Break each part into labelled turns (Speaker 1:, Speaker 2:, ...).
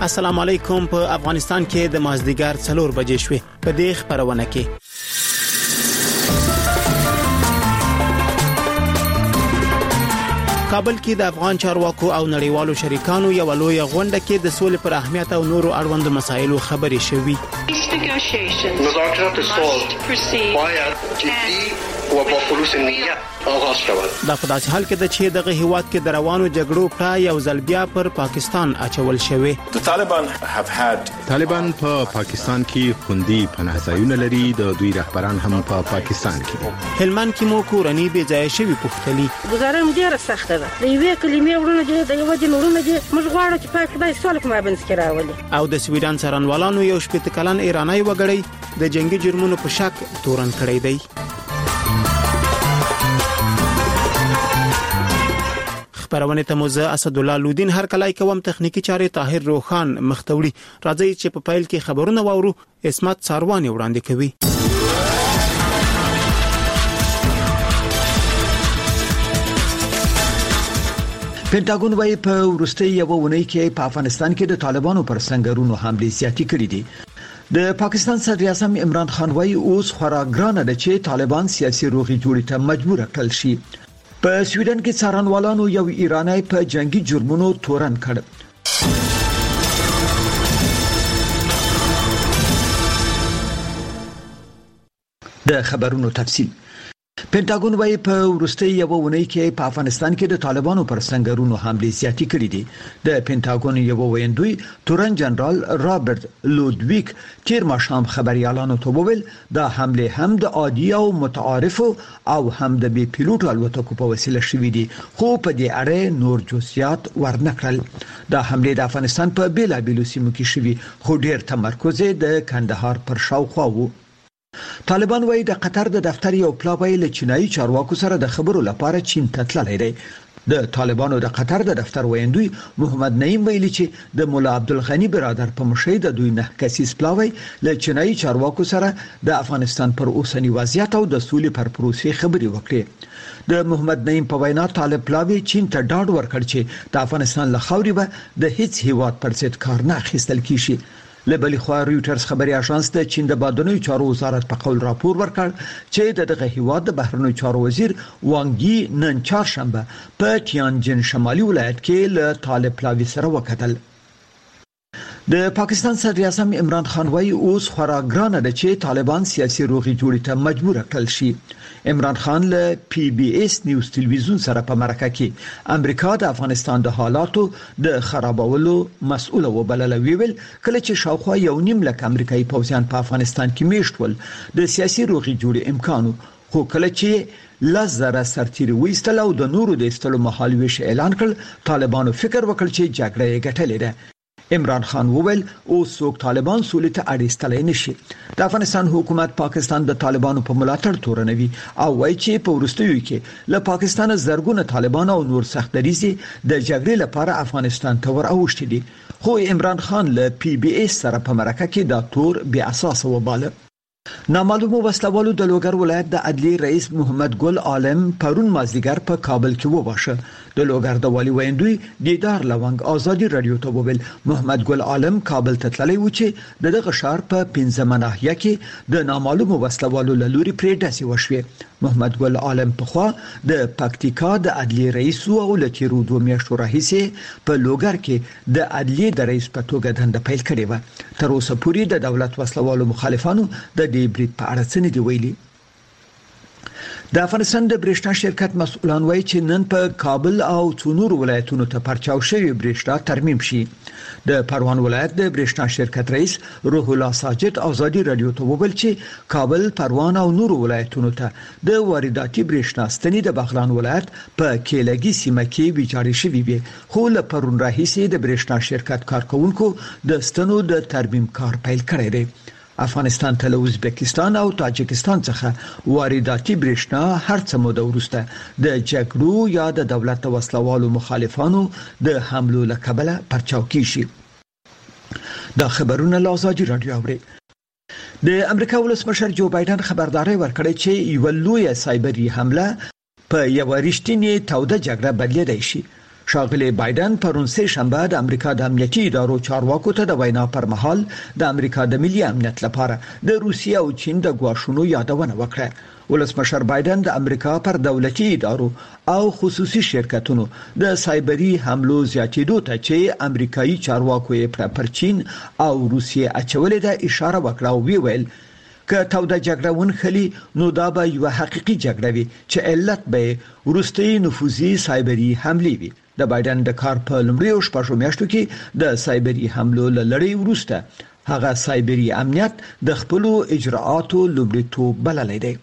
Speaker 1: السلام علیکم. په افغانستان کې د مازدیګر 4 بجې شوې. په دې خبرونه کې کابل کې د افغان چارواکو او نړیوالو شریکانو یو لوی غونډه کې د سولې پر اهمیت او نورو اړوند مسایلو خبرې شوې.
Speaker 2: مذاکرات صلح باید جدي و با خلوص نیت آغاز شود.
Speaker 1: دا په داسې حال کې د چې دغه هیواد کې د روانو جګړو په یو ځل بیا پر پاکستان اچول شوی.
Speaker 3: طالبان په پاکستان کې خوندي پناهځایونه لري. د دوی رهبران هم په پاکستان کې دي.
Speaker 1: هلمند کې مو کورنۍ بې ځای شوی پختلی.
Speaker 4: گزاره ډیره سخته ده. د یوې کلمې ورونه دي، د یو دین ورونه دي. موږ غواړو چې پاک خدای سوال کوم باندې راولي.
Speaker 1: او د سویډن څارنوالانو یو شپږ کلن ایرانی وګړی د جنگي جرمونو په شک تورن کړی دی. خبرونه ته موزه اسد الله لودین هر کله کوم تخنیکی چارې طاهر روخان مختوړي. راځي چې په فایل کې خبرونه واورو. اسمت ساروانی وړاندې کوي.
Speaker 5: پینټاګون وايي په وروستي یو ونې کې په افغانستان کې د طالبانو پر سنگرونو حمله زیاتی کړې دي. د پاکستان صدر اعظم عمران خان وايي اوس خورا ګرانه ده چې طالبان سیاسي روغي جوړې ته مجبور کړل شي. په سویډن کې څارنوالانو یو ایرانی په جنگي جرمونو تورن کړ. د خبرونو تفصیل. پینټاګون وايي په وروستي یو ونې کې په افغانستان کې د طالبانو پر سنگرونو حمله زیاتی کړې دي. د پینټاګون یو ویندوی تورن جنرال رابرټ لودویک تیر ماښام خبريالانو ته وویل دا حمله هم د عادي او متعارف او هم د بي پیلوټ الوتکو په وسیله شوې دي، خو په دې اړه نور جزئیات ورنکړل. دا حمله د افغانستان په بیلابیلو سیمو کې شوې، خو ډیر تمرکز د کندهار پر شاوخوا وو. طالبان وايي د قطر د دفتر یو پلاوی له چینایي چارواکو سره د خبرو لپاره چین ته تللی دی. د طالبانو د قطر د دفتر ویندوی محمد نعیم ویلي چې د مولا عبدالغنی برادر په مشرۍ د دوی 9 کسیز پلاوی له چینایي چارواکو سره د افغانستان پر اوسنی وضعیت او د سولې پر پروسې خبرې وکړي. د محمد نعیم په وینا طالب پلاوی چین ته ډاډ ورکړ چې د افغانستان له خاورې به د هیڅ هیواد پر ضد کار نه اخیستل کیږي. لبلی خو رويټرز خبري اژانس د چین د بادونوي چارو وزارت په قول راپور ورکړ چې دغه هیواد د بهرنیو چارو وزیر وانګي نن چهارشنبه په تیانجن شمالي ولایت کې له طالب پلاوی سره وکتل. د پاکستان صدر اعظم عمران خان وايي اوس خورا ګرانه ده چې طالبان سیاسي روغي جوړې ته مجبور کړل شي. عمران خان له پی بی اس نیوز ټلویزیون سره په مرکه کې امریکا د افغانستان د حالاتو د خرابولو مسؤل وبلل. ویل کله چې شاوخوا 1.5 لک امریکایي پوځیان په افغانستان کې میشتول د سیاسي روغي جوړې امکانو، خو کله چې لزر سرتیري وېستل او د نورو د استلو محالویش اعلان کړ، طالبانو فکر وکړ چې جګړه یې ګټلې ده. عمران خان وویل او څوک طالبان سولې ته اړیستلای نشي. د افغانستان حکومت پاکستان د طالبانو په ملاتړ تورنوي او وایي چې په ورستیو کې له پاکستان زرګونه طالبان او نور سخت دریزي د جګړې لپاره افغانستان ته ور اوښتي دي، خو عمران خان له پی بی اس سره په مرکه کې دا تور بې اساس وباله. نامعلومو وسلوالو د لوګر ولایت د عدلیې رئیس محمد ګل عالم پرون مازدیګر په کابل کې وواشه. د لوګر د والی ویندوی دیدار لونګ ازادي رادیو ته وویل محمد ګل عالم کابل ته تللی و چې دغه شهر په 15 ناحیه کې د نامعلومو وسلوالو لوري پریډاسي وشوي. محمد ګل عالم په خوا د پکتیکا د عدلیې رئیس او لتیرو 2 میاشتو راهیسې په لوګر کې د عدلیې د رئیس په توګه دنده پیل کړې و. تر اوسه پورې د دولت وسلوالو مخالفانو د دې برید په اړه څه نه دی ویلي. د افغانستان د برېښنا شرکت مسؤلان وایي چې نن په کابل او څونور ولایتونو ته پرچاو شوی برېښنا ترمیم شي. د پروان ولایت د برېښنا شرکت رئیس روح الله ساجد ازادي رادیو ته وویل چې کابل، پروان او نور ولایتونو ته د وارداتي برېښنا ستنې د بغلان ولایت په کېلګي سیمه کې ویجاړې شوې وي، خو له پرون راهیسې د برېښنا شرکت کارکونکو د ستنو د ترمیم کار پیل کړی دی. افغانستان ته له ازبکستان او تاجکستان څخه وارداتي برېښنا هر څه موده وروسته د جګړو یا د دولت وسلوالو مخالفانو د حملو له کبله پرچاو کیږي. دا خبرونه له ازادي رادیو اوري. د امریکا ولسمشر جو بایدن خبرداري ورکړې چې یو لوی سایبري حمله په یو رښتینی توده جګړه بدلیدای شي. ښاغلي بایدن پرون سه شنبه د امریکا د امنیتي ادارو چارواکو ته د وینا پر مهال د امریکا د ملي امنیت لپاره د روسیې او چین د ګواښونو یادونه وکړه. ولسمشر بایدن د امریکا پر دولتي ادارو او خصوصي شرکتونو د سایبري حملو زیاتېدو ته چې امریکایي چارواکو یې پر چین او روسیې اچولې ده اشاره وکړه او ویل که توده جګړه ونخلي نو دا به یو حقيقي جګړه وي چې علت به وروستي نفوذي سایبري حملې وي. د بایدن د کار په لومړیو شپږو میاشتو کې د سایبري حملو لړۍ وروسته هغه سایبري امنیت د خپل اجراءاتو لومړیتوب بللی دی.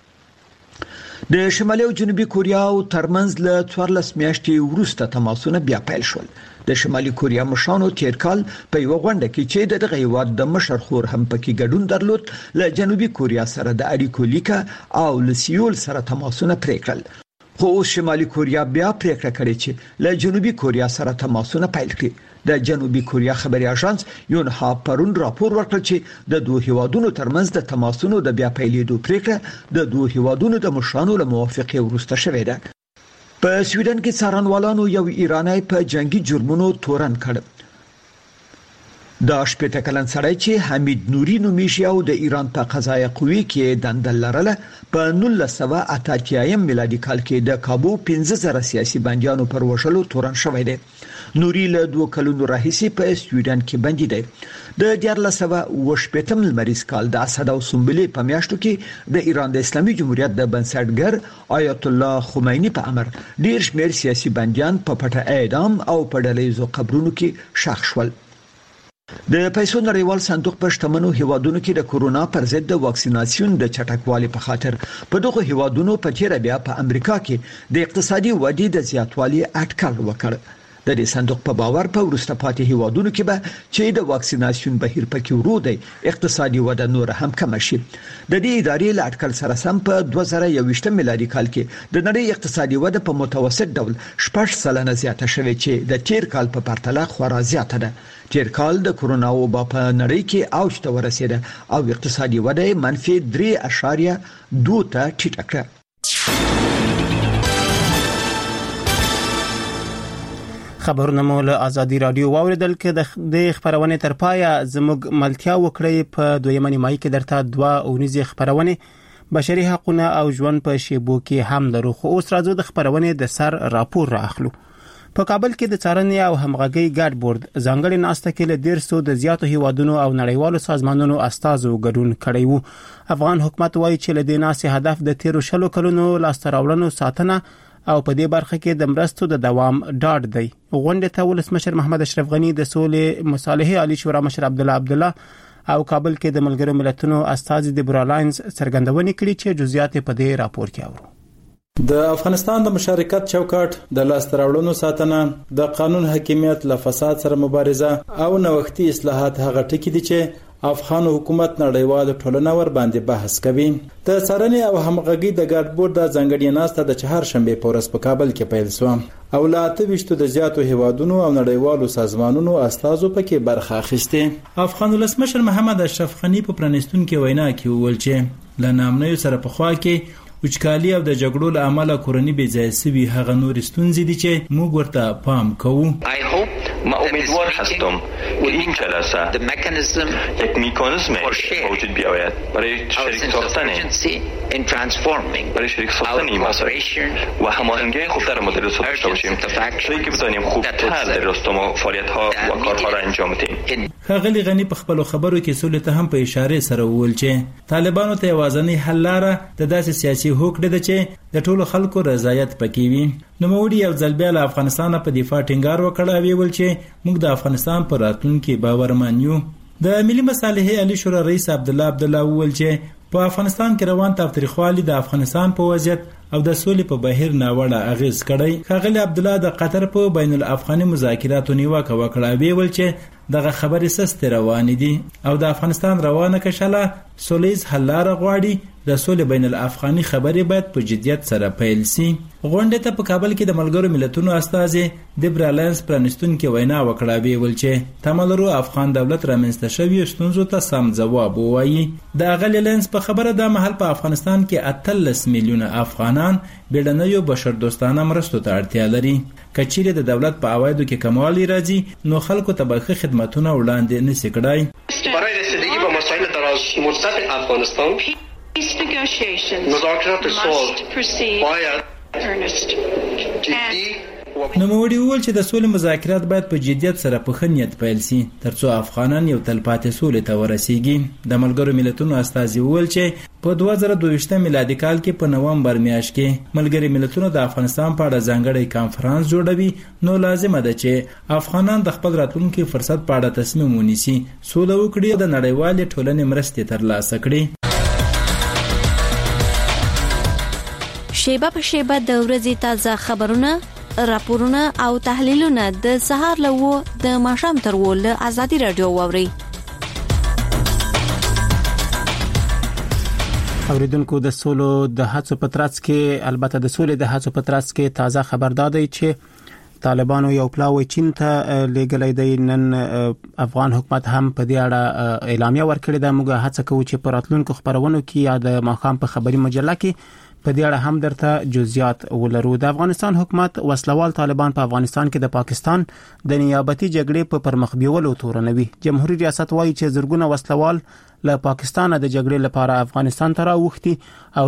Speaker 5: د شمالي او جنوبي کوریا ترمنځ له 14 میاشتې وروسته تماسونه بیا پیل شول. د شمالي کوریا مشرانو تیر کال په یو غونډه کې چې د دغه هیواد د مشر خور هم پکې ګډون درلود له جنوبي کوریا سره د اړیکو لیکه او له سیول سره تماسونه پرې کړل. خو شمالي کوریا بیا پریکړه کړې چې له جنوبي کوریا سره تماسونه پیل کړي. د جنوبي کوریا خبري اژانس یونها پرون راپور ورکړ چې د دوه هیوادونو ترمنځ د تماسونو د بیا پیلېدو پریکړه د دوه هیوادونو د مشرانو له موافقه وروسته شوې ده. په سویډن کې څارنوالانو یو ایرانی په جنگي جرمونو تورن کړ. د شپږ کلن سړی چې حمید نوري نومیږي او د ایران په قضایي قوې کې دندل لرله په 1988 میلادي کال کې د کابو 15000 سیاسي بنديانو پر وشلو تورن شوی دی. نوري له 2 کلونو راهیسې په سویډن کې بندي دی. د 1918 لمریز کال د اسد او سنبلې په میاشتو کې د ایران د اسلامي جمهوریت د بنسټګر آیت الله خمینی په امر ډیر شمېر سیاسي بنديان په پټه اعدام او په ډلهیزو قبرونو کې ښخ شول. د پیسو نړیوال صندوق په شتمنو هیوادونو کې د کورونا پر ضد د واکسیناسیون د چټکوالي په خاطر په دغه هیوادونو په تیر بیا په امریکا کې د اقتصادي ودې د زیاتوالي اټکل وکړ. د دې صندوق په باور په وروسته پاتې هیوادونو کې به چې د واکسیناسیون بهیر پکې ورو دی اقتصادي وده نور هم کم شي. د دې ادارې له اټکل سره سم په 2021 میلادي کال کې د نړۍ اقتصادي وده په متوسط ډول 6% زیاته شوه چې د تیر کال په پرتله خورا زیاته ده. تیر کال د کورونا وبا په نړۍ کې اوج ته ورسېده او اقتصادي وده -3.2 ته ټیټه کړه.
Speaker 1: خبرونه مو له ازادي رادیو واوریدل کې د خبرونه تر پایه زموږ ملتیا وکړي په دویمه نیمایي کې درته 2 اونیزه خبرونه بشري حقوقونه او ژوند په شیبو کې هم لرو. خو اوس راځو د خبرونه د سر راپور راخلو. په کابل کې د څارنې او همغږي ګډ بورډ ځانګړي ناسته کې له 150 د زیاتو هیوادونو او نړیوالو سازمانونو استازو ګډون کړی وو. افغان حکومت وایي چې له دې ناسې هدف د 13 کلونو لاستراوړنو ساتنه او په دې برخه کې د مرستو د دوام ډاډ دی. غونډه ته ولسمشر محمد اشرف غنی د سولې مصالحې عالی شورا مشر عبدالله او کابل کې د ملګرو ملتونو استازي د برالاینز څرګندونې کړې چې جزئیات په دې راپور کې اورو.
Speaker 6: د افغانستان د مشارکت چوکاټ د لاستراوړنو ساتنه د قانون حاکمیت له فساد سره مبارزه او نوښتي اصلاحات هغه ټکي دي چې افغان حکومت نړیوال ټولنه ور باندې بحث کوي. د څارنې او همغږي د ګډ بورډ د ځانګړي ناسته د چهارشنبه په ورځ په کابل کې پیل شو او لا 28 د زیاتو هیوادونو او نړیوالو سازمانونو استازو پکې برخه اخیسته. افغان ولسمشر محمد اشرف غنی په پرانیستون کې وینا کې وویل چې له نامنیو سره په خوا کې وچکالي او د جګړو له امله کورنۍ بې ځای سوي هغه نور ستونزې دي چې موږ ورته پام کوو.
Speaker 7: ما امیدوار هستم که این جلسه یک میکانیزم موجود بیاید برای شریک ساختن این مسائل و هماهنگی خوب در مدیریت داشته باشیم تا که بتوانیم خوبتر در راستای فعالیت‌ها و کارها را انجام بدیم.
Speaker 6: ښاغلي غنی په خپل خبرو کې سولې ته هم په اشاره سره وویل چې طالبانو ته یوازنی حل لاره د داسې سیاسي هوکړه ده چې د ټولو خلکو رضایت پکې وي. نو موږ یو ځل بیا له افغانستان په دفاع ټینګار وکړ او ویل چې موږ د افغانستان پر راتلونکي باورمن یو. د ملي مصالحې عالی شورا رئیس عبدالله وویل چې په افغانستان کې روان تاریخوالي د افغانستان په وضعیت او د سولې په بهیر ناوړه اغیز کړی. ښاغلي عبدالله د قطر په بین الافغاني مذاکراتو نیوکه وکړه ویل چې دغه خبرې سست روان دي او د افغانستان روانه کشاله سولیز حل لاره غواړي. د سولې بین الافغاني خبرې باید په جدیت سره پیل شي. غونډه ته په کابل کې د ملګرو ملتونو استازي د برالاینز پرانیستون کې وینا وکړه ویل چې تملرو افغان دولت رامنځته شوی ستونزو ته سم ځواب وایي. د غلیلنس په په خبره دا مهال په افغانستان کې 13 میلیونه افغانان بیړنیو بشردوستانه مرستو ته اړتیا لري. کچېرې د دولت په عوایدو کې کموالی راځي نو خلکو ته به ښه خدمتونه وړاندې نشي کړای.
Speaker 2: برای رسیدگی به مسائل دراز مدت افغانستان مذاکرات صلح باید جدی
Speaker 6: نوموړي وویل چې د سولې مذاکرات باید په جدیت سره په ښه نیت پیل شي ترڅو افغانان یو تلپاتې سولې ته ورسیږي. د ملګرو ملتونو استازي وویل چې په 2022 میلادي کال کې په نومبر میاشت کې ملګري ملتونو د افغانستان په اړه ځانګړی کانفرنس جوړوي نو لازمه ده چې افغانان د خپل راتلونکي فرصت په اړه تصمیم ونیسي، سوله وکړي او د نړیوالې ټولنې مرستې ترلاسه کړي.
Speaker 8: شیبه په شیبه د ورځې تازه خبرونه، راپورونه او تحلیلونه د سهار له 9 د ماښام تر 10 له ازادي رادیو واوري.
Speaker 1: اوریدونکو د سولو د هڅو په ترڅ کې البته د سولې د هڅو په ترڅ کې تازه خبردار دی چې طالبانو یو پلاوی چین ته لګلې دی. نن افغان حکومت هم په دې اړه اعلامیه ورکړې ده. موږ هڅه کوو چې په راتلونکو خبرونو کې یا د ماښام په خبري مجله کې په دې اړه هم درته جزئیات ولرو. د افغانستان حکومت وسلوال طالبان په افغانستان کې د پاکستان د نیابتي جګړې په پرمخ بیولو تورنوي. جمهوریت ریاست وایي چې زرګونه وسلوال له پاکستان د جګړې لپاره افغانستان ته راوښتي او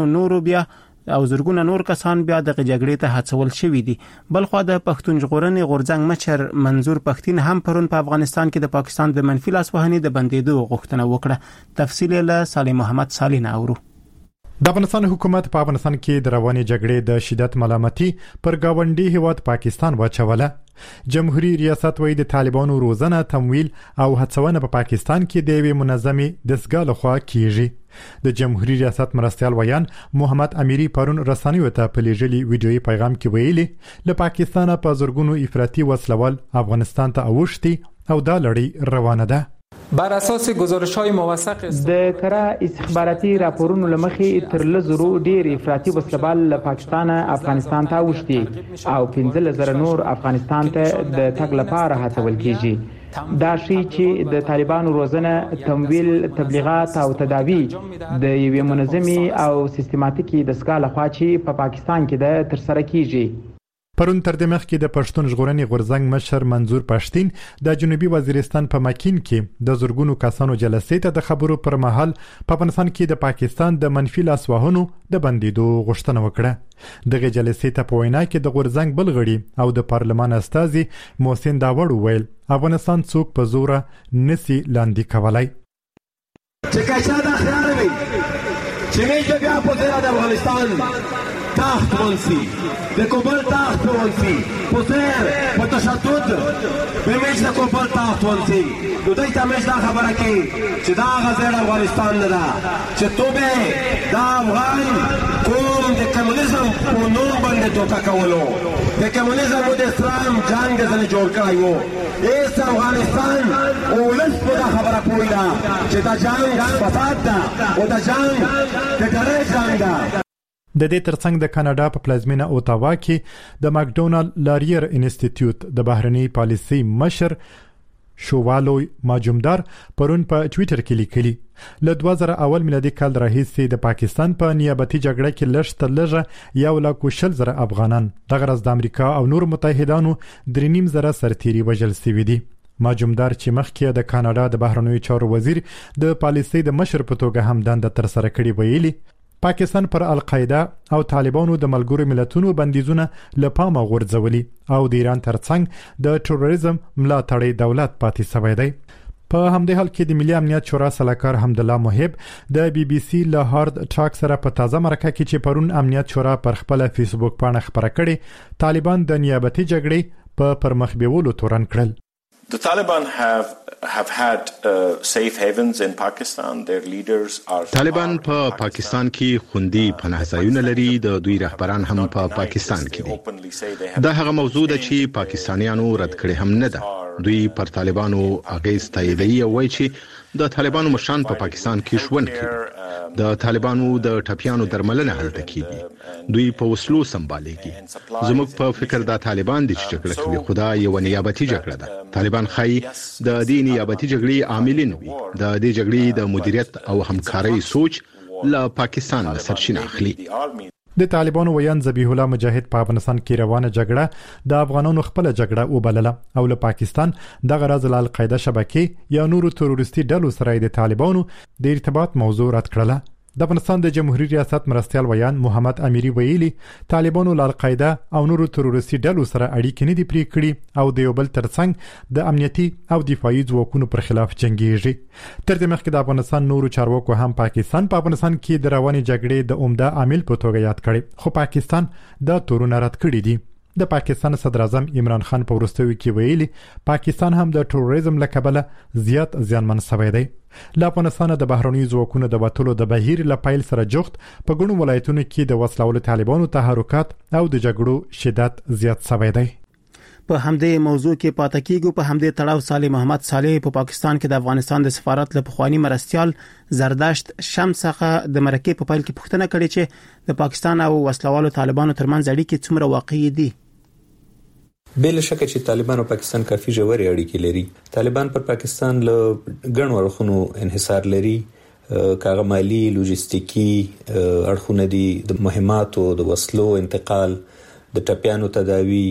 Speaker 1: زرګونه نور کسان بیا د جګړې ته هڅول شوي دي. بلخو د پښتون ژغورنې غورځنګ مشر منظور پښتين هم پرون په افغانستان کې د پاکستان د منفي لاسوهنې د بندیدو غوښتنه وکړه. تفصیل له صالح محمد صالح اورو.
Speaker 9: د افغانستان حکومت په افغانستان کې د رواني جګړې د شدت ملامتي پر گاونډي هیواد پاکستان واچوله. جمهوریت ریاست وایي د طالبانو روزنه، تمویل او هڅونه په پاکستان کې د یوې منظمې دستګاه لخوا کیږي. د جمهوریت ریاست مرستیال ویان محمد امیری پرون رسنیو ته په لېږلي ویډیويي پیغام کې ویلي له پاکستانه په زرګونو افراطي وسلوال افغانستان ته اوښتي او دا لړۍ روانه ده.
Speaker 10: بر اساس گزارش‌های موثق
Speaker 11: د کره استخباراتي راپورونو لمخې تر لزرو ډیر افراطي وسلوال له پاکستان افغانستان ته اوښتي او 15,000 نور افغانستان ته د تګ لپاره هڅول کیږي. دا شی چې د طالبانو روزنه، تمویل، تبلیغات او تداوی د یوې منظمې او سیستماتیکي دستګاه لخوا چې په پاکستان کې د تر سره کیږي.
Speaker 9: پرون تر دې مخکې د پښتون ژغورنې غورځنګ مشر منظور پښتين د جنوبي وزیرستان په مکین کې د زرګونو کسانو جلسې ته د خبرو پر مهال په افغانستان کې د پاکستان د منفي لاسوهنو د بندیدو غوښتنه وکړه. دغه جلسې ته په وینا کې د غورځنګ بل غړي او د پارلمان استازي محسن داوړ وویل افغانستان څوک په زور نسی لاندې کولای.
Speaker 12: چې کچا دا خیال وي چې موږ بیا په دې د افغانستان تحت ونسي د کوبل تحت ونسي پوتر په تشدد به موږ د کوبل تحت ونسي نو دوی ته موږ دا خبره کوي چې دا غزل افغانستان نه ده چې تو به دا افغان کوم د کمونیزم په نوم باندې دوکه کولو د کمونیزم او د اسلام جنگ ځنه جوړ کړی وو. ایس افغانستان اولس په دا خبره پوه ده چې دا جنگ فساد ده او دا جنگ د ډېرې جنگ ده.
Speaker 9: د دې ترڅنګ د کاناډا په پلازمینه اوتاوا کې د ماکډونالډ لاریر انسټیټیوټ د بهرنی پالیسي مشر شووالوی ماجومدار پرون په ټوئیټر کې لیکلي له 2001 میلادي کال راهیسې د پاکستان په نیابتي جګړه کې لږ تر لږه 1,40,000 افغانان د غرض د امریکا او نور متحدانو 3.5 سرتیري وژل شوي دي. ماجومدار چې مخکې د کاناډا د بهرنیو چارو وزیر د پالیسي د مشر په توګه هم دنده تر سره کړې ویلي پاکستان پر القاعده او طالبانو د ملګرو ملتونو بندیزونه لپاره غورځولي او د ایران ترڅنګ د تروریزم ملاتړی دولت پاتې شوی دی. په همدې حال کې د ملي امنیت شورا سلاکار حمدالله محب د بي بي سي له هارد ټاک سره په تازه مرکه کې چې پرون امنیت شورا پر خپل فیسبوک پاڼه خبره کړې طالبان د نیابتي جګړې په پرمخ بیولو تورن کړل.
Speaker 13: The Taliban have had safe havens in Pakistan. Their leaders are.
Speaker 3: طالبان په پاکستان کې خوندي پناهځایونه لري. د دوی رهبران هم په پاکستان کې دي. دا هغه موضوع ده چې پاکستانیانو رد کړې هم نه ده. دوی پر طالبانو اغیز تاییدوي او وایي چې د طالبانو مشران په پاکستان کې ژوند کوي. د طالبانو د ټپیانو درملنه هلته کیږي. دوی په وسلو سمبالېږي. زموږ په فکر دا طالبان دي چې جګړه کوي، خو دا یو نیابتي جګړه ده. طالبان خای د دې نیابتي جګړې عاملین وي. د دې جګړې د مدیریت او همکارۍ سوچ له پاکستان سرچینه اخلي.
Speaker 9: د طالبانو ویان ذبیح الله مجاهد په افغانستان کې روانه جګړه د افغانانو خپل جګړه وبلله او له پاکستان د غرض له القاعده شبکې یا نورو تروریستي ډلو سره د طالبانو د ارتباط موضوع رد کړله. د افغانستان د جمهوریت ریاست مرستيال ویان محمد امیری ویلي طالبانو له القاعده او نورو تروریستي ډلو سره اړیکې نه دي پرې کړې او د یو بل ترڅنګ د امنیتي او دفاعي ځواکونو پر خلاف جنگيږي. تر دې مخکې د افغانستان نورو چارواکو هم پاکستان په افغانستان کې د رواني جګړې د عمده عامل په توګه یاد کړي، خو پاکستان د تورونه رد کړی دي. د پاکستان صدر اعظم عمران خان په وروستیو کې ویلي پاکستان هم د تروریزم له کبله زیات زیانمن شوی دی. له افغانستان د بهرنیو ځواکونو د وټولو د بهیر له پایل سره جوخت په ګڼو ولایتونو کې د وسلوالو طالبانو تحرکات او د جګړو شدت زیات شوی دی.
Speaker 1: په همدې موضوع کې پاتې کېږو. په همدې تړاو صالح محمد صالح په پاکستان کې د افغانستان د سفارت له پخوانی مرستيال زرداشت شمس څخه د مرکې په پایل کې پوښتنه کړې چې د پاکستان او وسلوالو طالبانو ترمنځ اړیکې څومره واقعي دي.
Speaker 14: بل شک چې طالبان او پاکستان کافي ژورې اړیکې لري. طالبان پر پاکستان له ګڼو اړخونو انحصار لري، کاغه مالی، لوجستیکی اړخونه دي، د مهماتو، د وسلو انتقال، د ټپیانو تداوی،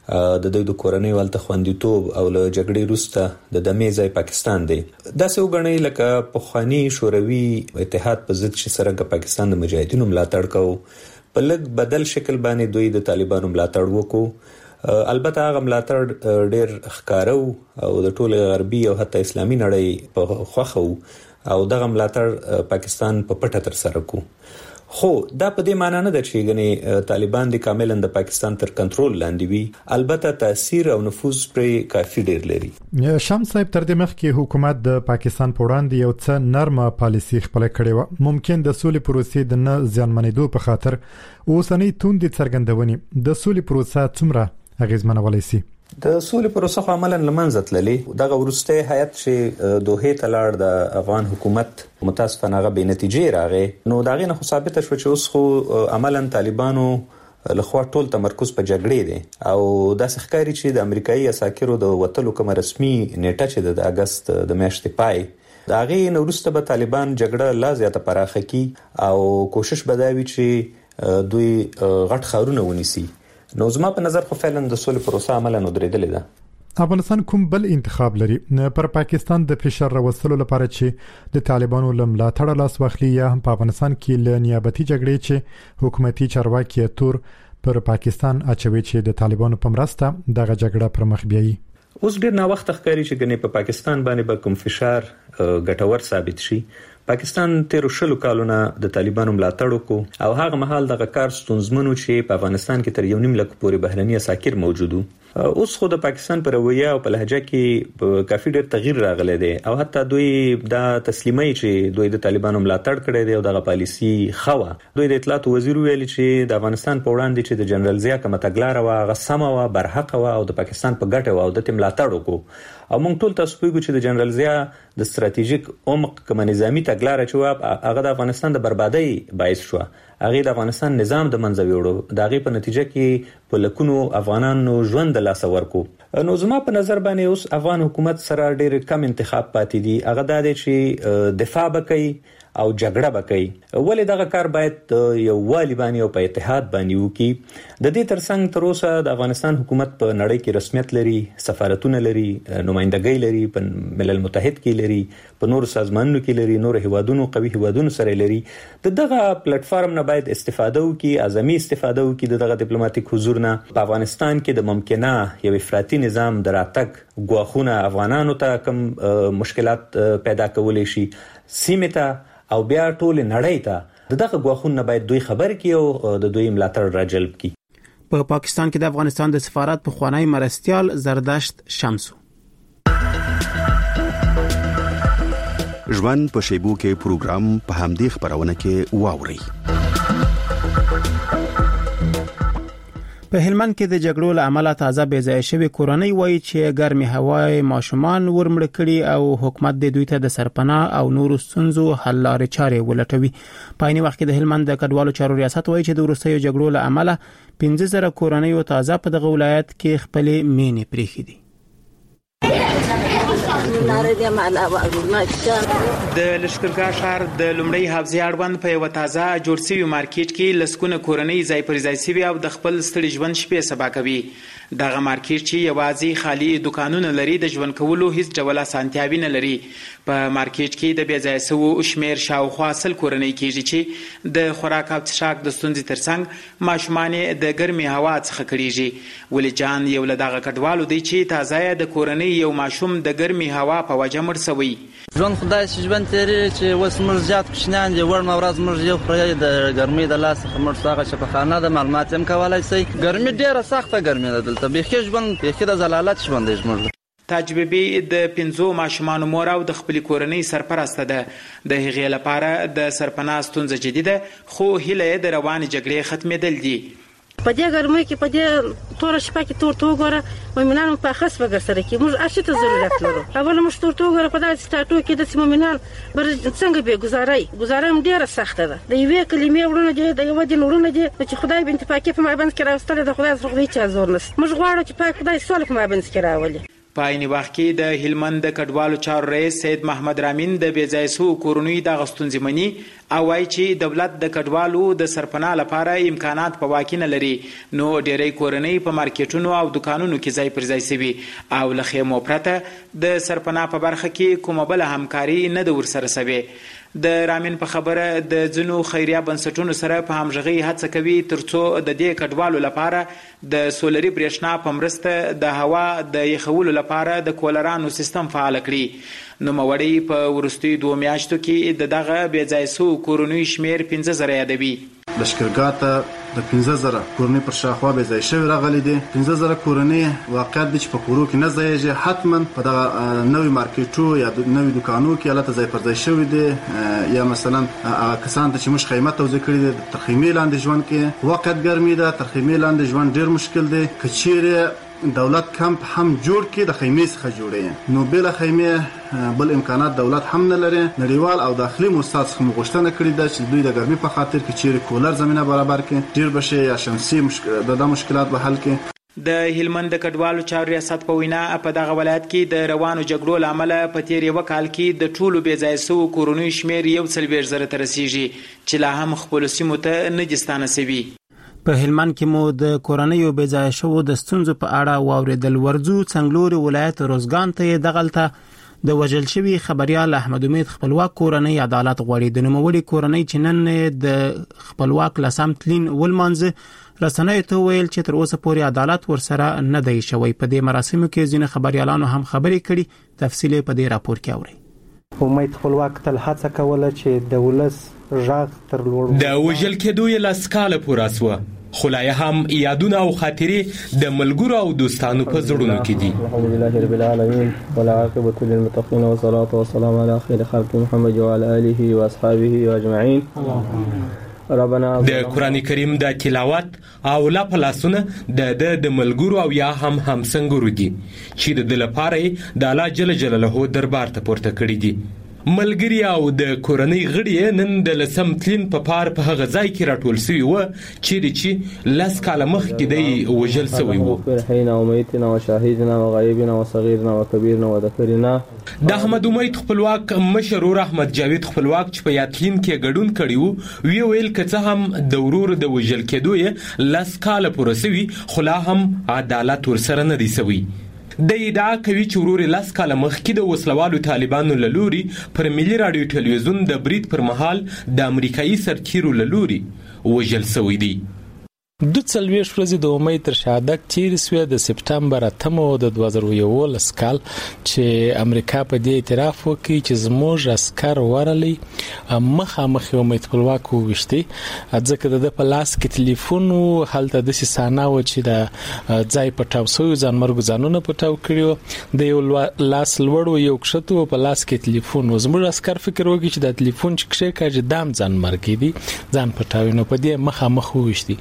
Speaker 14: د دوی د کورنۍ والته خوندیتوب او له جګړې وروسته د دمې ځای پاکستان دی. دا څه وګڼي لکه پخوانی شوروي اتحاد په ضد چې سره پاکستان د مجاهدینو ملاتړ کوي، په لږ بدل شکل باندې دوی د طالبانو ملاتړ وکړو. البته هغه ملاتړ ډېر ښکارو او د ټول غربي او حتی اسلامي نړۍ په خوخه او دغه ملاتړ پاکستان په پټه تر سره کو. خو دا په دې معنی نه ده چې غني طالبان د کاملا د پاکستان تر کنټرول لاندې وي، البته تاثیر او نفوذ پر کافي ډېر لري.
Speaker 9: شمس صاحب تر دې مخکې حکومت د پاکستان په وړاندې یو څه نرمه پالیسي خپل کړې و، ممکن د سولې پروسې د نه ځانمنېدو په خاطر اوسنۍ توندې څرګندونې د سولې پروسه څومره اغیزمنولای شي؟
Speaker 14: د سولې پروسه خو عملاً لمنځه تللې. دغه ورسته هیات چې دوه ته لاړ د افغان حکومت متاسفانه هغه به نتیجې راغې. نو داغه نه ثابت شو چې اوس خو عملاً طالبانو لخوا ټول تمرکز په جګړې دی او د ښکاری چې د امریکایي عساکرو د وټلو کوم رسمي نیټه چې د اگست د میاشتې پای داغه نو ورسته به طالبان جګړه لا زیاته پراخه کی او کوشش بداوي چې دوی غټ خارونه ونیسي. نو زما په نظر خو فعلا د سولې پروسه عملاً ودرېدلې ده.
Speaker 9: افغانستان کوم بل انتخاب لري پر پاکستان د فشار راوستلو لپاره چې د طالبانو لملاتړ لاس واخلي یا هم په افغانستان کې ل نیابتي جګړې چې حکومتي چارواکي تور پر پاکستان اچوي چې د طالبانو په مرسته دغه جګړه پر مخ بیایي؟
Speaker 14: اوس ډیر نا وخت ښکاری چې ګنې په پاکستان باندې به کوم فشار ګټور ثابت شي. پاکستان تیر شلو کالونه د طالبانو ملاتړ وکړو او هغه مهال دغه کار ستونزمنو چې په افغانستان کې تر 1.5 لک پورې بهرني عساکر موجودو. اوس خو د پاکستان پر رویه او په لهجه کې کافي ډېر تغییر راغلی دی او حتی دوی دا تسلیمي چې دوی د طالبانو ملاتړ کړی دی او دغه پالیسی خوا. دوی د اطلاعات وزیر ویلي چې د افغانستان په وړاندې چې د جنرال ضیاء کومه تګلاره وا غسمه وا برحق وا او د پاکستان په ګټه وا او د ملاتړ وکړو. او موږ ټول تاسو پیګو چې د جنرال ضیاء د ستراتیژیک عمق کوم نظامی تګلاره چې وا هغه د افغانستان د بربادۍ باعث شو. هغه د افغانستان نظام د منځ ویوړو، دغه په نتیجه کې په لکونو افغانانو ژوند لاس ورکو. نو زما په نظر باندې اوس افغان حکومت سره ډېر کم انتخاب پاتې دي. هغه د دې چې دفاع وکړي او جګړه وکړي. ولې دغه کار باید یو والی باندې او په اتحاد باندې وکړي. د دې ترڅنګ تر اوسه د افغانستان حکومت په نړۍ کې رسمیت لري، سفارتونه لري، نمائندګۍ لري، په ملل متحد کې لري، په نور سازمانونو کې لري، نور هیوادونو قوي هیوادونو سره لري. دغه پلیټ فارم نه باید استفاده وکړي، اعظمي استفاده وکړي دغه ډیپلوماټیک حضور نه. په افغانستان کې د ممکنه یو افراطي نظام دراتک غواخونه افغانانو ته کوم مشکلات پیدا کولای شي سیمه ته او بیا ټول نړۍ ته دغه غواخونه باید دوی خبر کړي او د دوی ملاتړ راجلب کړي.
Speaker 1: په پاکستان کې د افغانستان د سفارت په خوانی مرستيال زرداشت شمسو.
Speaker 15: ژوند په شیبو کې پروګرام په همدې خبرونه کې واوري.
Speaker 1: په هلمند کې د جګړو له امله تازه بې ځای شوی کورنۍ وایي چې ګرمي هوا ماشومان ورمړ کړي او حکومت د دوی ته د سرپناه او نورو ستونزو حل لارې چارې ولټوي. په عین وخت کې د هلمند د کډوالو چارو ریاست وایي چې د وروستیو جګړو له امله 15,000 کورنۍ تازه په دغه ولایت کې خپل مینې پریښې دي.
Speaker 11: د لشکرګاه ښار د لومړی حافظي اړوند په یو تازه جوړ شوی مارکیټ کې لسکونه کورنۍ ځای پر ځای شوي او د خپل ستړي ژوند شپې سبا کوي. دغه مارکیټ چې یوازې خالی دکانونه لري د ژوند کولو هیڅ ډول اسانتیاوي نه لري. په مارکیټ کې د بې ځای شوو شمیر شاوخوا 100 کورنۍ کېږي چې د خوراک او څښاک د ستونزې ترڅنګ ماشومان د ګرمي هوا څخه کړيږي. ولې جان یو له دغه کډوالو دی چې تازه د کورنۍ یو ماشوم د ګرمي هوا په وجه مړ شوی.
Speaker 16: ژوند خدای چې ژوند تیری چې وس موږ زیات کوچنیان دي ور نورز موږ یو خړې د ګرمي د لاس خمر څنګه چې په خانه د معلومات هم کولای شي. ګرمي ډیره سخته ګرمي ده دلته به ژوند به د زلالت ژوند دی موږ.
Speaker 11: تجربه د 15 ماشومان مور او د خپل کورنۍ سرپرسته ده. د هغې لپاره د سرپناه ستونزه جديده خو هیله د روان جګړې ختمېدل دي.
Speaker 4: په دې ګرمۍ کې په دې تور شپه کې تور توګره مومنان په خاص وګر سره کې موږ اشته ضرورت لرو. اول موږ تور توګره په داسې سټاټو کې د مومنان بر څنګه به گزارای ډیره سخته ده. د یوې کلمې ورونه دي د یو دین ورونه دي چې خدای بنت پاکي په مابند کې راوستل د خدای سره هیڅ ازور نس. موږ غواړو چې پاک خدای سوال په مابند کې راولي.
Speaker 11: په عین وخت کې د هلمند د کډوالو چارو رئیس سید محمد رامین د بې ځای شوو کورنیو د غستونځ منی او وايي چې دولت د کډوالو د سرپناه لپاره امکانات په واکینه لري. نو ډېری کورنۍ په مارکیټونو او دکانونو کې ځای پر ځای شوي او له خیمو پرته د سرپناه په برخه کې کومه بل همکاري نه د ورسره شوي. د رامین په خبره د ځنو خیریه بنسټونو سره په همغږي هڅه کوي ترڅو د دې کډوالو لپاره د سولري برېښنا په مرسته د هوا د یخولو لپاره د کولرانو سیستم فعال کړي. نو موړی په ورستي 2 میاشتو کې دغه بې ځای شوو کورنیو شمیر 15,000 یادوي.
Speaker 17: لشکرګاه ته د 15,000 کورنۍ پر شاخوا بې ځای شوي راغلي دي. 15,000 کورنۍ واقعیت دی چې په کورو کې نه ځایږي. حتما په دغه نوې مارکیټو یا نوې دکانو کې البته ځای پر ځای شوي دي یا مثلا کسان ته چې موږ خیمه توزیع کړي دي تر خیمې لاندې ژوند کې واقعیت ګرمي ده. تر خیمې لاندې ژوند ډېر مشکل دی. که چیرې دولت کمپ هم جوړ کړي د خیمې څخه جوړي نو بل خیمې بل امکانات دولت هم نه لري. نړیوال او داخلي موسسات څخه غوښتنه کړې ده چې دوی د ګرمۍ په خاطر کې چیرې کولر زمينه برابر کړي ډیر بشي یا شمسي د مشکلات به حل کړي.
Speaker 11: د هلمند د کډوالو چارو ریاست په وینا په دغه ولایت کې د روانو جګړو لامل په تیر یو کال کې د ټولو بې ځای شوو کورنیو شمیر 1,000 ته رسیږي چې لا هم خپل سیمو ته نه دستانه سوي.
Speaker 1: په هلمند کې مو د کورنیو بې ځای شوو د ستونزو په اړه واوریدل. ورځو څنګلوري ولایت روزګان ته دغلته د وژل شوی خبريال احمد امید خپلواک کورنۍ عدالت غواړي. د نوموړي کورنۍ چې نن د خپلواک لسم تلین ولمانځه رسنۍ ته ویل چې تر اوسه پورې عدالت ورسره نه دی شوی. په دې مراسمو کې ځینې خبريالانو هم خبرې کړي. تفصیل په دې راپور کې اورئ.
Speaker 18: امید خپلواک تل هڅه کوله چې د ولس ژغ تر لوړ
Speaker 19: د وژل کېدو یې لاسکاله پوره سوه. خلای هم یادونه او خاطرې د ملګرو او دوستانو په زړونو کې دي.
Speaker 20: الحمدلله رب العالمین والعاقبۃ للمتقین والصلاة والسلام علی خیر خلق محمد وعلى آله واصحابه اجمعین.
Speaker 19: د قران کریم د تلاوت او لا پلاسونه د ملګرو او یا هم همسنګرو دي چې د لپاره د الله جل جلاله دربار ته پورته کړی دي. ملګری او د کورنۍ غړي نن د لسم تلین په پار په هغه ځای کې راټول شوی و چې لاس کاله مخ کې دی وژل شوی و.
Speaker 20: حين اميتنا وشاهدنا وغائبنا وصغيرنا وكبيرنا وذكرنا
Speaker 19: د احمد امید خپلواک مشرور احمد جاوید خپلواک چې په یاتلین کې ګډون کړیو وی ویل کڅه هم د ورور د وژل کېدو یې لاس کاله پورسوي خلا هم عدالت ورسره نه دی سوی. د ادعا کوي چې ورور لاس کاله مخکې د وسلوالو طالبانو لوري پر ملي رادیو ټلویزیون د برید پر مهال د امریکایي سرتیرو لوري وژل شوی دی.
Speaker 10: 2 ورځې د امید تر شهادت تیرې شوې د سپټمبر 8 د 2011 کال چې امریکا په دې اعتراف وکړي چې زموږ عسكر ورلي مخامخ امید خپلواک وشتي ځکه د په لاس کې ټلیفون هلته د سانه و چې د ځای پټاو سو ځانمرګ ځانونه پټاو کړیو د یو لاس لوړ یو کښتو په لاس کې ټلیفون زموږ عسكر فکر وکړي چې د ټلیفون چې کښې کاږي دام ځانمرګ دي ځان پټاوي نو په دې مخامخ وشتي.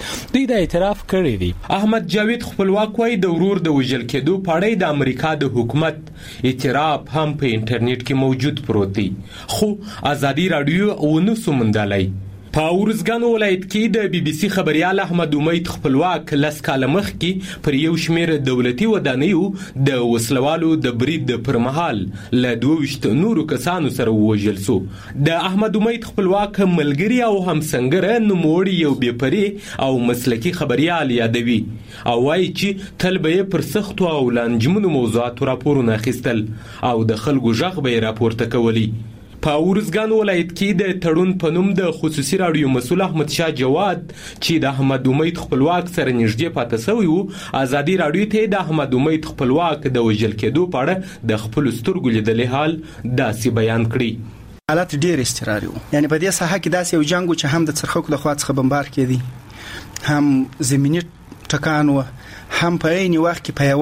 Speaker 10: دا اعتراف کړی دی.
Speaker 19: احمد جاوید خپلواک وایي د ورور د وژل کېدو په اړه د امریکا د حکومت اعتراف هم په انټرنیټ کې موجود پروت دی، خو ازادي رادیو ونه سمندلای. په ورزګان ولایت کې د بي بي سي خبريال احمد امید خپلواک لس کاله مخکې پر یو شمېر دولتي ودانیو د وسلوالو د برید پر مهال له 22 نورو کسانو سره وژل شو. د احمد امید خپلواک ملګری او همسنګره نوموړی یو بېپري او مسلکي خبريال یادوي او وایي چې تل به پر سختو او لانجمنو موضوعاتو راپورونه اخیستل او د خلکو غږ به راپورته کولی. په ورزګان ولایت کې د تړون په نوم د خصوصي رادیو مسؤل احمد شاه جواد چې د احمد امید خپلواک سره نږدې پاتې شوی وو، ازادي رادیو ته د احمد امید خپلواک د وژل کېدو په اړه د خپل سترګو لیدلې حال داسې بیان کړی.
Speaker 21: حالت ډېر استقراري وو، یعنی په دې ساحه کې داسې یو جنگ چې هم د څرخکو له خوا څخه بمبار کېدی، هم زمینی ټکان و، هم په عین وخت کې په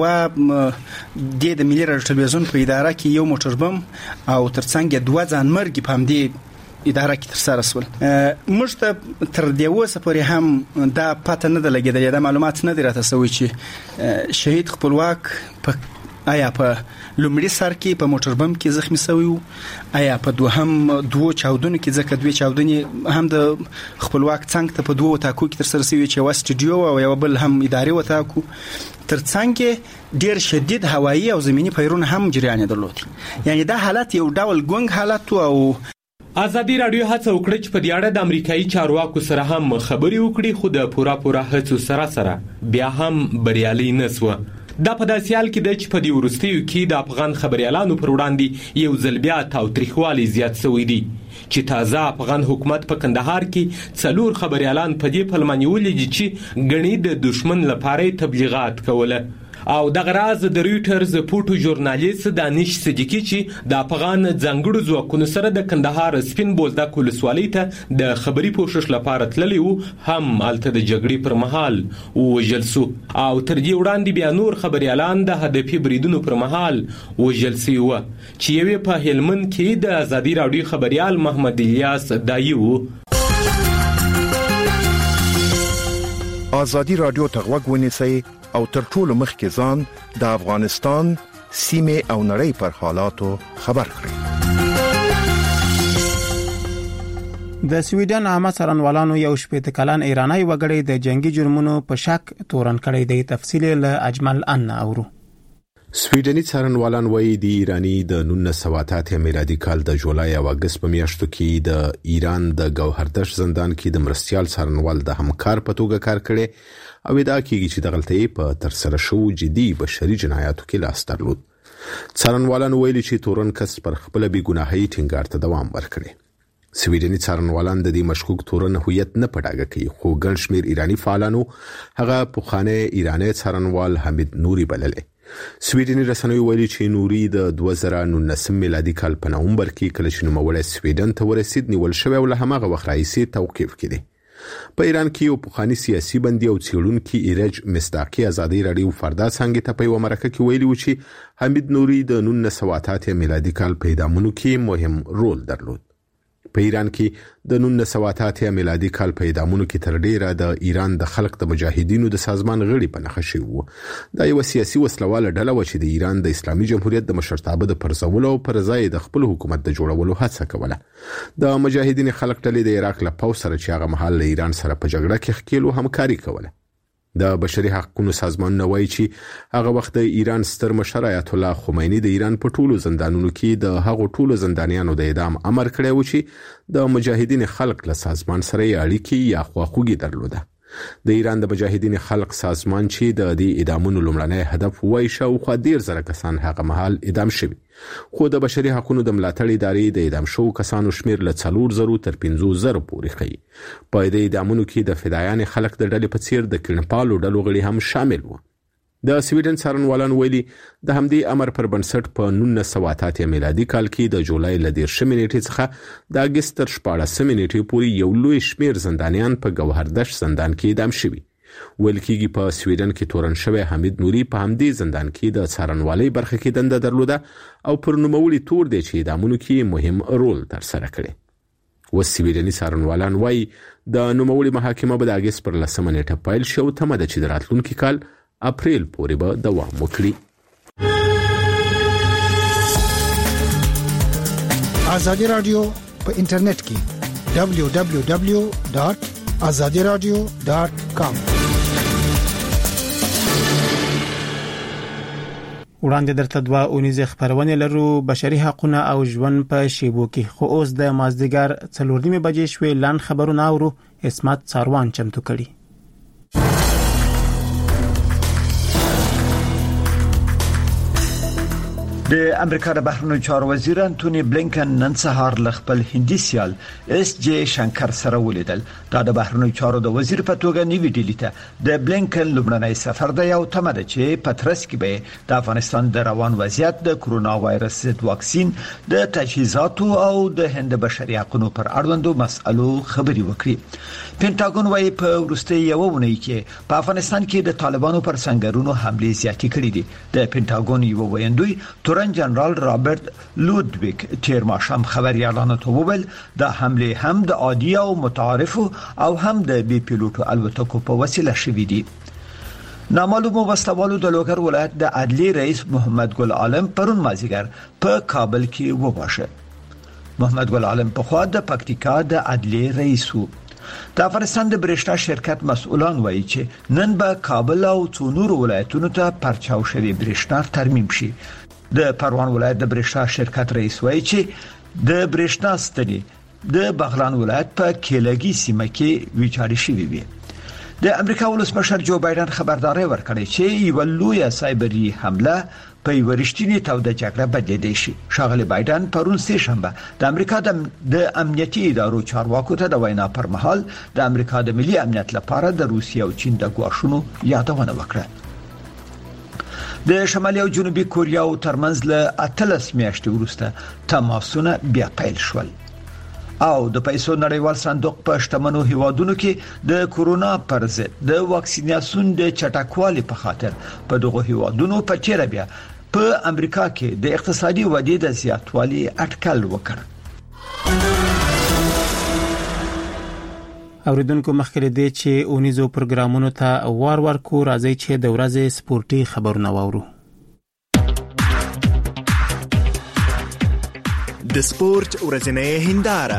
Speaker 21: یو د ملي رادیو ټلویزیون په اداره کې یو موټر بم او ترڅنګ دوه ځانمرګي په همدې اداره کې ترسره شول. موږ ته تر دې اوسه پورې هم دا پته نه ده لګېدلې، دا معلومات نه دي راته شوي چې شهید خپلواک په آیا په لومړي سر کې په موټر بم کې زخمی شوی وو، آیا په دوه چاودنو کې، ځکه دوه چاودنې هم د خپلواک څنګ ته په دوه وتاکو کې ترسره شوي چې یو سټوډیو او یو بل هم اداري وتاکو، ترڅنګ ډیر شدید هوایي او زمینی پیرونه هم جریان درلود. یعنی دا حالت یو ډول ګونګ حالت او
Speaker 19: ازادي رادیو هڅه وکړه چې په دې اړه د امریکایي چارواکو سره هم خبرې وکړي، خو د پوره هڅو سره بیا هم بریالي نه شوه. دا په داسې حال کې ده چې په دې وروستیو کې د افغان خبريالانو پر وړاندې یو ځل بیا تاوتریخوالی زیات شوی دی چې تازه افغان حکومت په کندهار کې 4 خبريالان په دې پلمه نیولي دي چې ګڼي د دشمن لپاره تبلیغات کوله. او دغه راز د رويټرز فوټو ژورنالیست دانش صدیقی چې د افغان ځانګړو ځواکونو سره د کندهار سپین بولدک ولسوالۍ ته د خبري پوښښ لپاره تللی وو، هم هلته د جګړې پر مهال وژل شو. او تر دې وړاندې بیا نور خبريالان د هدفي بریدونو پر مهال وژل شوي وو چې یوې په هلمند کې د ازادي رادیو خبريال محمد الیاس دایي وو.
Speaker 22: ازادي رادیو ته غوږ ونیسئ او تر ټولو مخکې ځان د افغانستان سیمه او نړۍ پر حالاتو خبر کړئ.
Speaker 1: د سویډن عامه څارنوالانو یو شپېته کلن ایرانی وګړی د جنگي جرمونو په شک تورن کړی دی. تفصیل له اجمل ان اورو.
Speaker 3: سویډني څارنوالان وایي د ایرانی د 1988 میلادي کال د جولای او اگست په میاشتو کې د ایران د گوهردش زندان کې د مرستيال څارنوال د همکار په توګه کار کړي او دا کېږي چې د غلطۍ په ترسره شو جدي بشري جنایاتو کې لاس درلود. څارنوالان ویلي چې تورن کس پر خپل بې ګناهۍ ټینګار ته دوام ورکړي. سویډني څارنوالان د دې مشکوک تورن هویت نه پټاګه کوي، خو ګڼ شمېر ایرانی فعالانو هغه پخوانی ایرانی څارنوال حمید نوري بللی. سویډني رسنیو ویلي چې نوري د 2019 میلادي کال په نومبر کې کله چې نوموړی سویډن ته ورسید نیول شوی او له هماغه وخت راهیسې توقیف کړي. په ایران کې یو پخوانی سیاسي بندي او څېړونکي ایرج مصداقي ازادي رادیو فردا څنګه ته په یو مرکه کې ویلي و چې حمید نوري د 1988 میلادي کال په اعدامونو کې مهم رول درلود. په ایران کې د 1988 میلادي کال په اعدامونو کې تر ډیره د ایران د خلق د مجاهدینو د سازمان غړي په نښه شوی وو. دا یو سیاسي وسلواله ډله و چې د ایران د اسلامي جمهوریت د مشرتابه د پرځولو او پر ځای د خپل حکومت د جوړولو هڅه کوله. د مجاهدین خلق ډلې د عراق له پوځ سره چې هغه مهال له ایران سره په جګړه کې ښکیلو همکاري کوله. د بشري حقوقو سازمان نوای چې هغه وخت د ایران ستر مشر آیت الله خمینی د ایران په ټولو زندانونو کې د هغو ټولو زندانیانو د اعدام امر کړی و چې د مجاهدین خلق له سازمان سره اړیکې یا خواخوږي درلوده. د ایران د مجاهدین خلق سازمان چې د دې اعدامونو لومړنی هدف وای شاوخوا 10,000 کسان هغه مهال اعدام شوي، خو د بشري حقوقو د ملاتړ ادارې د اعدام شوو کسانو شمیر له 4,000 تر 5,000 پورې ښیي. په دې اعدامونو کې د فدایان خلق د ډلې په څیر د کړنپالو ډلو غړي هم شامل وو. د سویډن څارنوالان ویلي د همدې امر پر بنسټ په 1988 میلادي کال کې د جولای ل 10 نیټې څخه د اگست تر 14 نیټې پورې یو لوی شمیر زندانیان په گوهردش زندان کې اعدام شوي. ویل کېږي په سویډن کې تورن شوی حمید نوري په همدې زندان کې د څارنوالۍ برخه کې دنده درلوده او پر نوموړي تور دی چې اعدامونو کې مهم رول ترسره کړی.
Speaker 5: وسویډني څارنوالان وایي د نوموړي محاکمه به د اگست پر 10 نیټه پیل شي او تمه ده چې د راتلونکي کال اپریل پورې به دوام وکړي.
Speaker 7: ازادي رادیو په انټرنیټ کې www.azadiradio.com
Speaker 1: وړاندې درته دوه اونیزه خبرونه لرو. بشري حقوقونه او ژوند په شیبو کې خو اوس د مازدیګر 4:30 بجې شوې لاند خبرونه اورو. اسمت څاروان چمتو کړي.
Speaker 23: د امریکا د بهرنیو چارو وزیر انټونی بلینکن نن سهار ل خپل هندي سیال اس جی شنکر سره ولیدل. دا د بهرنیو چارو د وزیر په توګه نیوي ډیلی ته د بلینکن لومړنی سفر دی او تمه ده چې پترس کې به د افغانستان د روان وضعیت، د کرونا وایرس ضد واکسین، د تجهیزاتو او د هند بشري حقوقو پر اړوندو مسئلو خبري وکړي. پینټاګون وايي په ورستي یو ونی کې په افغانستان کې د طالبانو پر سنگرونو حمله زیاتې کړې دي. د پینټاګون یو ویندوی تورن جنرال رابرټ لودویک تیر ماشام خبريالانو ته وویل د حمله هم د عادي او متعارف او هم د بي پیلوټو الوتکو په وسیله شوې دي. نامعلومو وسلوالو د لوګر ولایت د عدلي رئیس محمد ګل عالم پرون مازیګر په کابل کې وواژه. محمد ګل عالم په خوا د پکتیکا د عدلي رئیس وو. د افغانستان د برېښنا شرکت مسؤلان وایي چې نن به کابل او څونور ولایتونو ته پرچاو شوی برېښنا ترمیم شي. د پروان ولایت د برېښنا شرکت رئیس وایي چې د برېښنا ستنې د بغلان ولایت په کېلګي سیمه کې ویجاړې شوې وي. د امریکا ولسمشر جو بایدن خبرداري ورکړې چې یو لوی سایبري حمله په ورشتنی توده جګړه بدلېدې شي. شاغلی بایدن پرون سه شنبه د امریکا د امنیتي ادارو چارواکو ته د وینا پر مهال د امریکا د ملي امنیت لپاره د روسیې او چین د ګواښونو یادونه وکړه. د شمالي او جنوبي کوریا ترمنځ له 18 میاشتې وروسته تماسونه بیا پیل شول. او د پیسو نړیوال صندوق په شتمنو هیوادونو کې د کورونا پر ضد د واکسیناسیون د چټکوالي په خاطر په دغه هیوادونو په چیرې بیا په امریکا کې د اقتصادي ودې د زیاتوالي اټکل وکړ.
Speaker 1: اوریدونکو مخکې دې چې اونیزو پروګرامونو ته وار کو راځي چې د ورځې سپورتي خبرونه واورو.
Speaker 24: د سپورت ورځنۍ هنداره.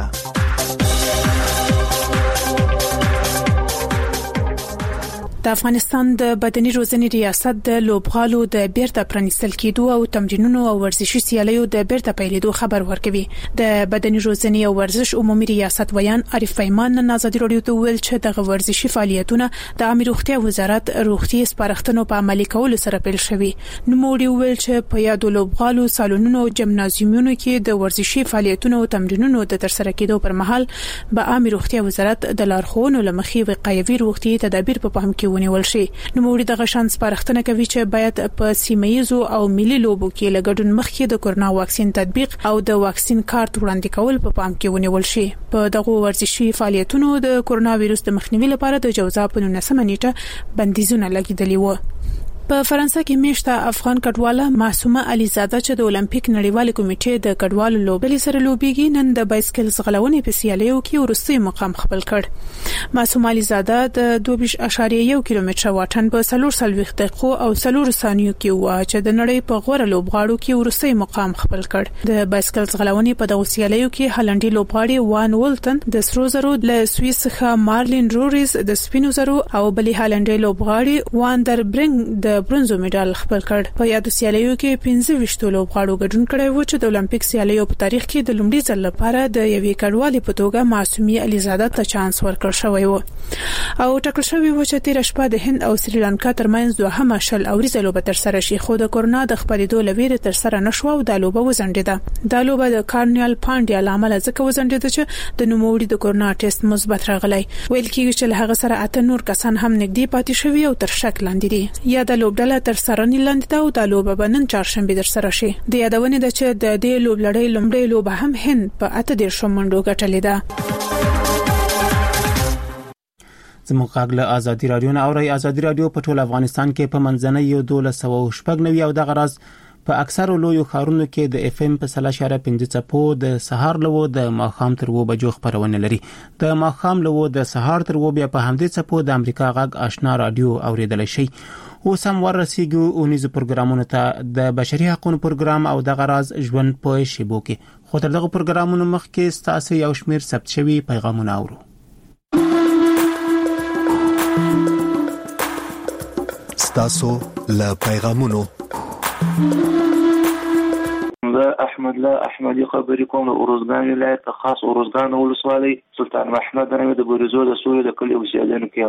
Speaker 25: د افغانستان د بدني روزنې ریاست د لوبغالو د بیرته پرانیستل کېدو او تمرینونو او ورزشي سیالیو د بیرته پیلېدو خبر ورکوي. د بدني روزنې او ورزش عمومي ریاست ویان عارف پیمان نن آزادي رادیو ته ویل چې د ورزشي فعالیتونه د عامه روغتیا وزارت روغتي سپارښتنو په عملي کولو سره پیل شوي. نوموړي ویل چې په یادو لوبغالو سالونونو او جمنازیومونو کې د ورزشي فعالیتونو او تمرینونو د ترسره کېدو پر مهال به عامه روغتیا وزارت د لارښوونو لمخې وقایوي روغتي تدابیر په پام کې ونیول شي. نوموړي د غشان سپارښتنه کوي چې باید په سیمایزو او ملي لوبو کې لګډون مخکې د کورونا واکسین تطبیق او د واکسین کارت وړاندې کول په پام کې ونیول شي. په دغه ورزشي فعالیتونو د کورونا وایرس د مخنیوي لپاره د جوزا په 19 نیټه بندیزونه لګیدلي وو. په فرانسه کې میشته افغان کډواله معصومه علیزاده چې د اولمپیک نړیوال کمیټې د کډوالو لوبلې سره لوبيږي نن د بایسکل ځغلونې په سیالیو کې ورستي مقام خپل کړ. معصومه علیزاده د 2.1 کیلومتر واټن په 340 دقیقو او 4 ثانیو کې و چې د نړۍ په غوړه لوبغاړو کې ورستي مقام خپل کړ. د بایسکل ځغلونې په دغه سیالیو کې هالندي لوبغاړي وان ولتن د سرو زرو له سویس څخه مارلین روریز د سپینو زرو او بلی هالندي لوبغاړي واندر برنګ د برونزو میډال خپل کړ. په یادو سیالیو کې 15 لوبغاړو ګډون کړی و چې د اولمپیک سیالیو په تاریخ کې د لومړي ځل لپاره د یوې کډوالې په توګه معصومه علیزاده ته چانس ورکړ شوی و او ټاکل شوی و چې تیر شپه د هند او سریلانکا ترمنځ دوهمه شل اوريزه لوبه تر سره شي خو د کورونا د خپرېدو لویره تر سره نشو او د لوبه وزنډیده. د لوبه د کارنیال پانډیا لامل ځکه وزنډیده چې د نوموړي د کورونا ټیسټ مثبت راغلی. ویل کېږي چې له هغه سره اته نور کسان هم نږدې پاتې شوي او تر شک لاندې دي. یا د لوبډله تر سره نه لاندې دا او د لوبه بنن چهارشنبه در سره شي. د یادونه ده چې د دې لوبلړۍ لومړی لوبه هم هند په 8 منډو ګټلې ده.
Speaker 1: زموږ غاګله ازادي رادیو نه اوري. ازادي رادیو په ټول افغانستان کې په منځنۍ 1290 او د غرض په اکثر لویو ښارونو کې د اف ام په 3.5 څپو د سهار لوو د ماخام تر 2 بجو خبرونه لري. د ماخام لوو د سهار تر 2 بیا په همدې څپو د امریکا غږ آشنا رادیو اوریدل شي. اوس هم ورسیږو اونیزو پروګرامونو ته د بشري حقوقو پروګرام او د غراز ژوند په شیبو کې. خو تر دغه پروګرامونو مخکې ستاسو یو شمیر ثبت شوی پیغامونه اورو.
Speaker 24: ستاسو له پیغامونو
Speaker 2: زه احمد له احمدي خبرې کوم د اروزګان ولایت خاص اروزګان ولسوالۍ سلطان محمد رحمت د بریزو د سوی د کلی اوسیدونکو